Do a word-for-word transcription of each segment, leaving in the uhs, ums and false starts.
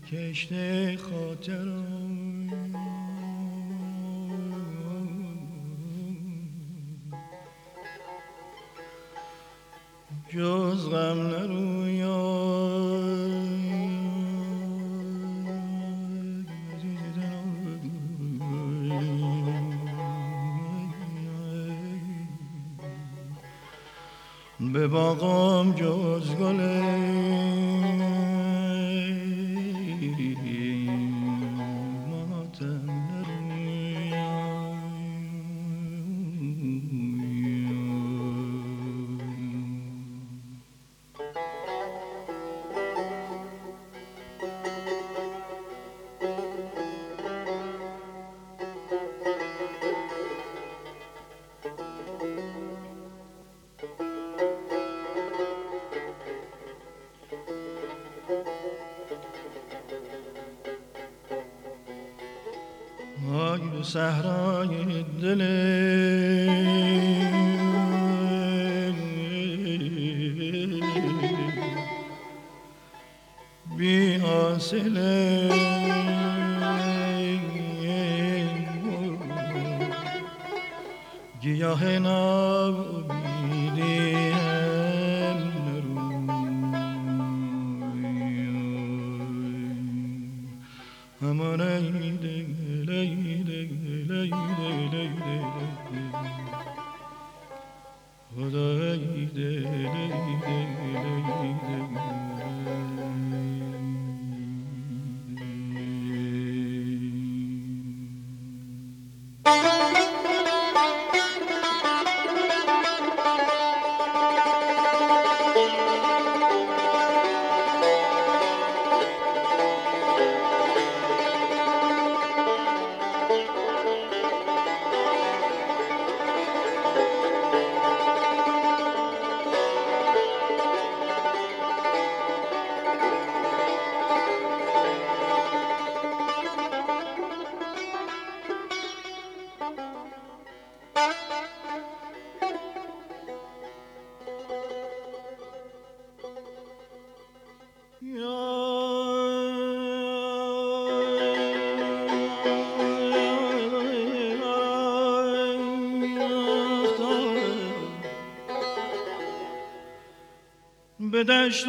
کشته خاطرم جز غم نرویاد به باغم جز گل صحرای دل بی حاصله گیاه ناامیدی همان ایده لیده لیده لیده خدای لیده لیده لیده به دشت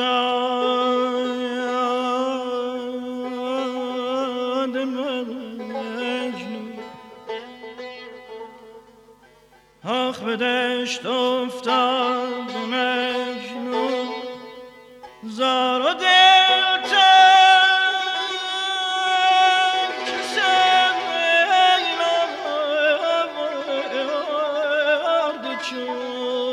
افتاد مجنون آخ به دشت افتاد مجنون زار و دل تن که سیل آورد چون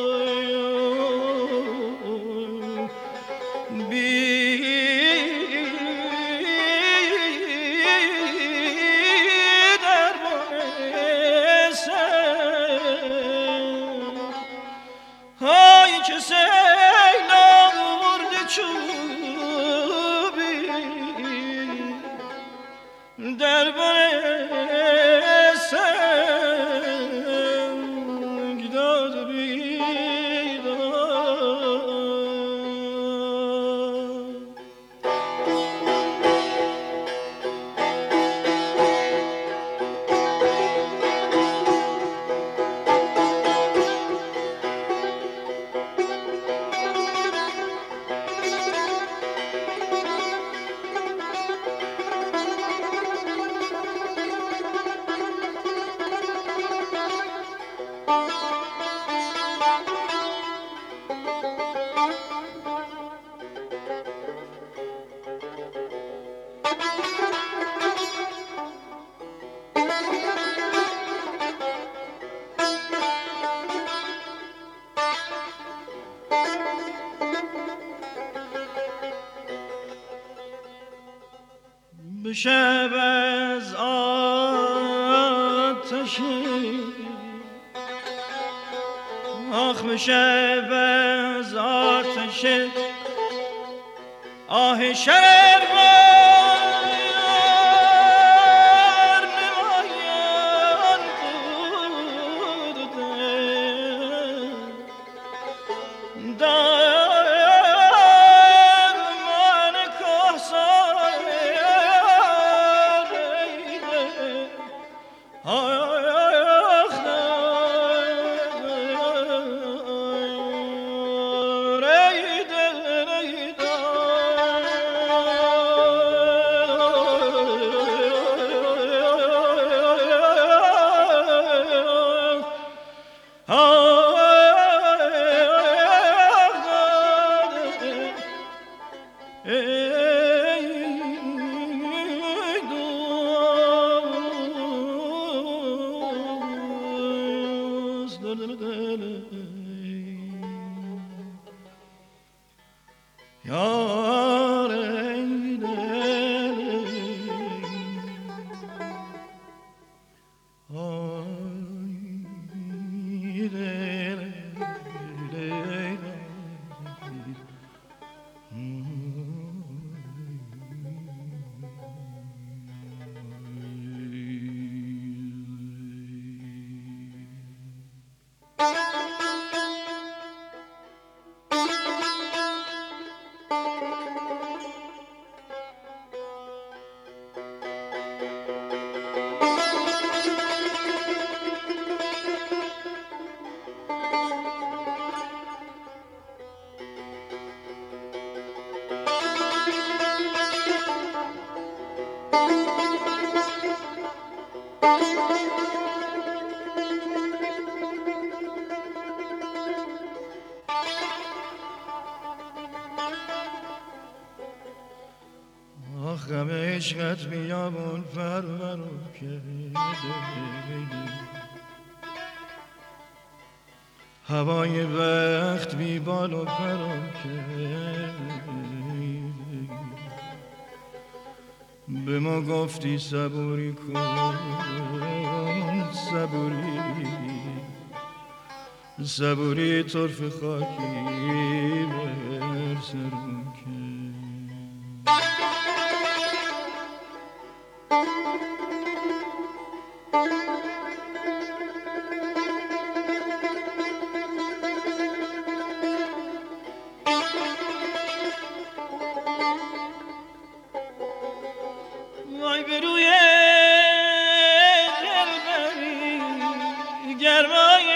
به شب از آتشی آخ به شب از آتش آه شرر در من کاسای غم عشقت بیامون فرورو کرده، هوای وقت بی بال و فرو کرده. به ما گفتی صبوری کن، صبوری صبوری طرف خاکی بر سرم کرد. وای به روی دلبری گرمای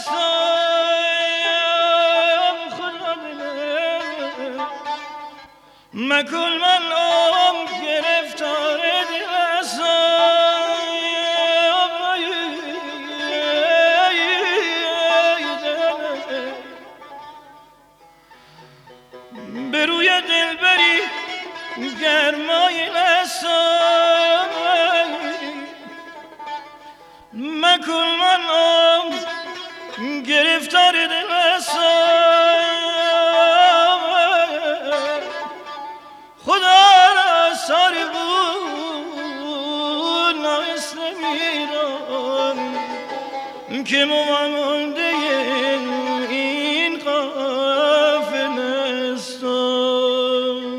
دستام خدا دلم مکل من آم گرفتار دلستام به روی دلبری گرمای دستام مکل من آم گرفتار دلستام خدا را ساری بود نایست میرم که ممانده این قافل استم.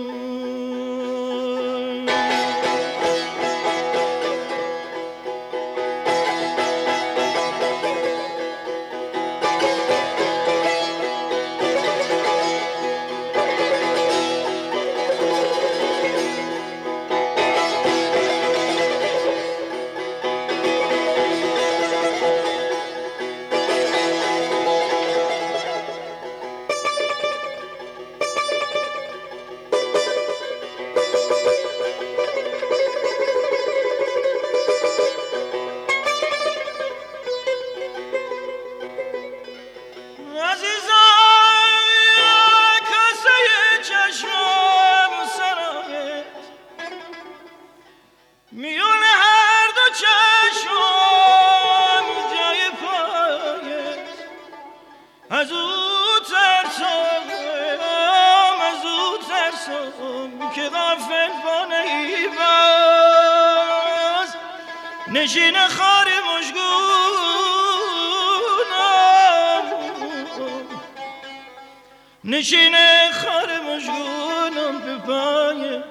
میون هر دو چشم جای پایت از او ترسم از او ترسم که غافل بانهی باز نشین خار مشگونم نشین خار مشگونم به پایت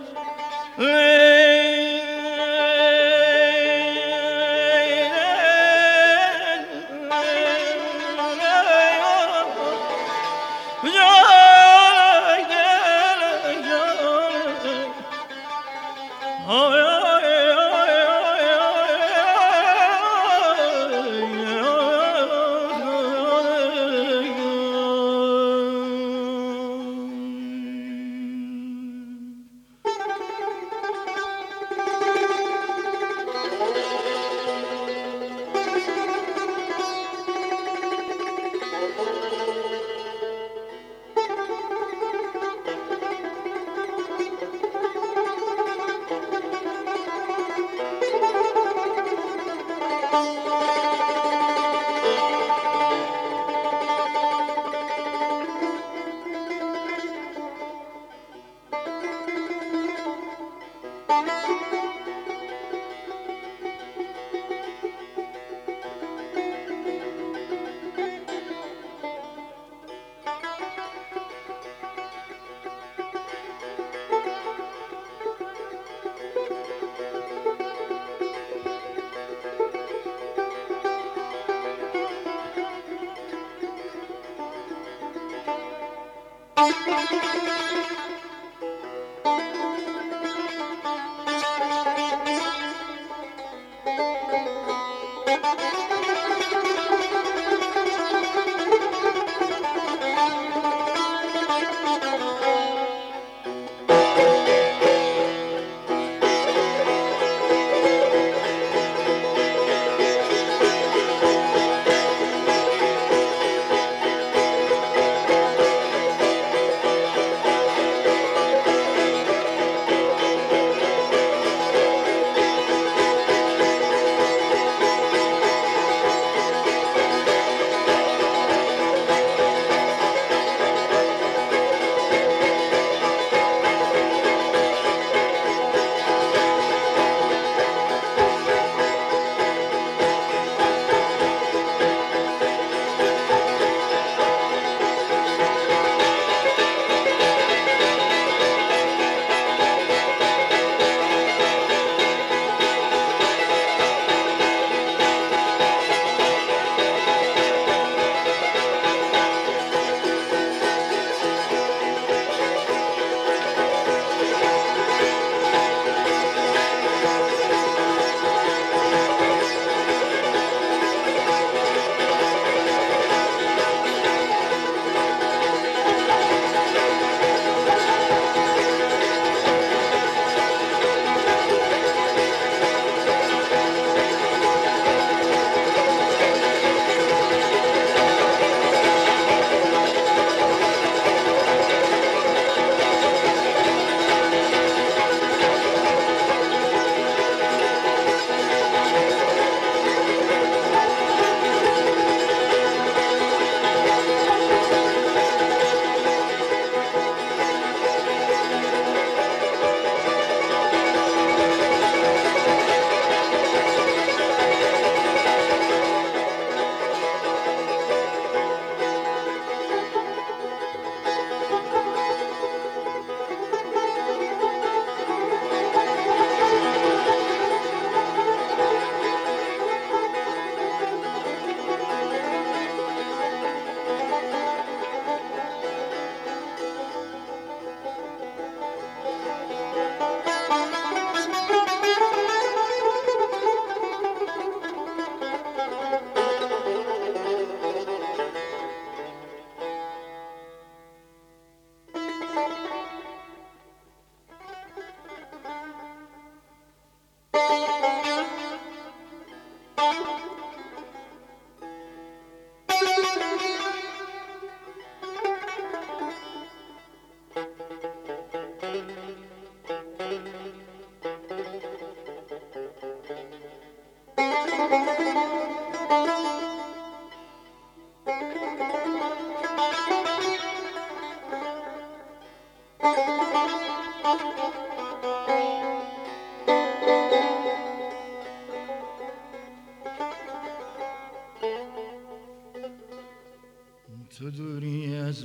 تو دوری از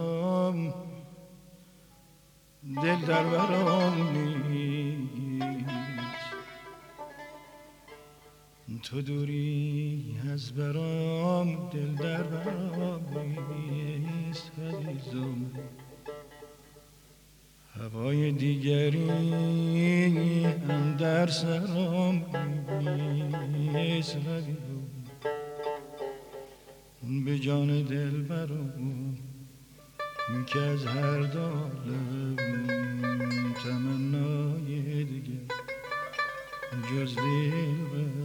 برام، دل در برام نیست. تو دوری از برام، دل در برام نیست عزیزم. هوای دیگری اندر سرام نیست عزیزم. به جان دل برام که از هر دالم تمنای دیگر جز دل